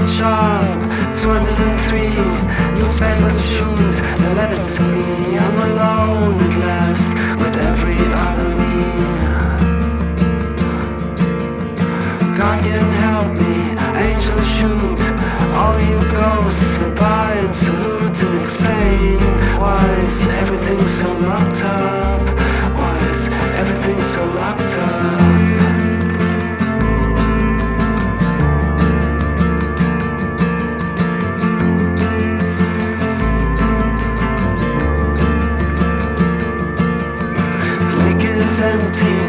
sharp, 203. Newspapers shoot the letters at me. I'm alone at last with every other me. Guardian, help me, angel, shoot all you ghosts that buy and salute and explain. Why is everything so locked up? Why is everything so locked up? Empty,